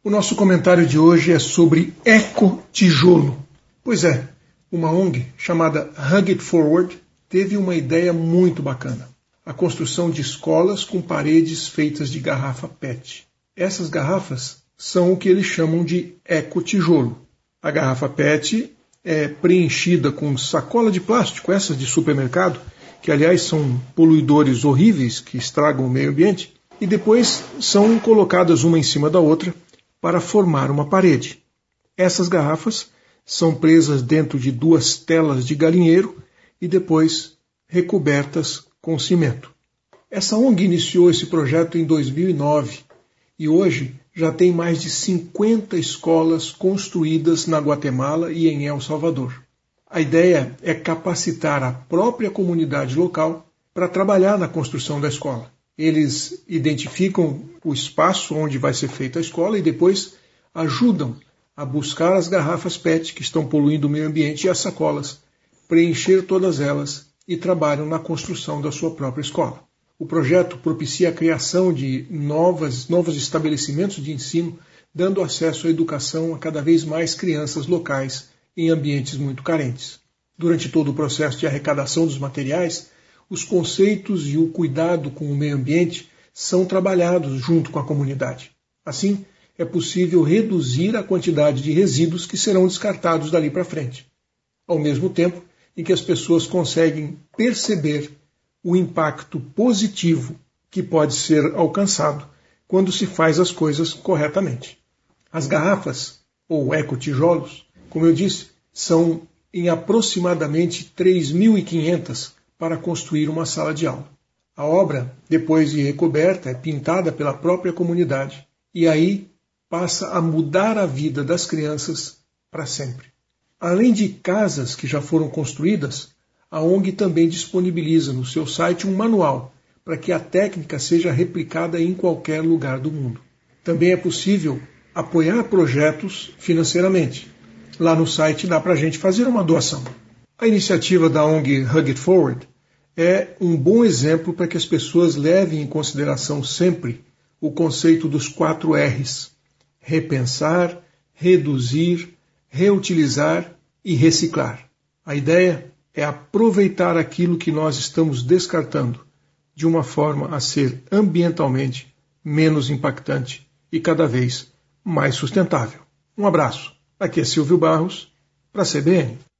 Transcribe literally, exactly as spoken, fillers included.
O nosso comentário de hoje é sobre ecotijolo. Pois é, uma O N G chamada Hug It Forward teve uma ideia muito bacana. A construção de escolas com paredes feitas de garrafa P E T. Essas garrafas são o que eles chamam de ecotijolo. A garrafa P E T é preenchida com sacola de plástico, essas de supermercado, que aliás são poluidores horríveis que estragam o meio ambiente, e depois são colocadas uma em cima da outra para formar uma parede. Essas garrafas são presas dentro de duas telas de galinheiro e depois recobertas com cimento. Essa O N G iniciou esse projeto em dois mil e nove e hoje já tem mais de cinquenta escolas construídas na Guatemala e em El Salvador. A ideia é capacitar a própria comunidade local para trabalhar na construção da escola. Eles identificam o espaço onde vai ser feita a escola e depois ajudam a buscar as garrafas P E T que estão poluindo o meio ambiente e as sacolas, preencher todas elas e trabalham na construção da sua própria escola. O projeto propicia a criação de novas, novos estabelecimentos de ensino, dando acesso à educação a cada vez mais crianças locais em ambientes muito carentes. Durante todo o processo de arrecadação dos materiais, os conceitos e o cuidado com o meio ambiente são trabalhados junto com a comunidade. Assim, é possível reduzir a quantidade de resíduos que serão descartados dali para frente, ao mesmo tempo em que as pessoas conseguem perceber o impacto positivo que pode ser alcançado quando se faz as coisas corretamente. As garrafas, ou ecotijolos, como eu disse, são em aproximadamente três mil e quinhentas para construir uma sala de aula. A obra, depois de recoberta, é pintada pela própria comunidade e aí passa a mudar a vida das crianças para sempre. Além de casas que já foram construídas, a O N G também disponibiliza no seu site um manual para que a técnica seja replicada em qualquer lugar do mundo. Também é possível apoiar projetos financeiramente. Lá no site dá para a gente fazer uma doação. A iniciativa da O N G Hug It Forward é um bom exemplo para que as pessoas levem em consideração sempre o conceito dos quatro R's: repensar, reduzir, reutilizar e reciclar. A ideia é aproveitar aquilo que nós estamos descartando de uma forma a ser ambientalmente menos impactante e cada vez mais sustentável. Um abraço. Aqui é Silvio Barros, para a C B N.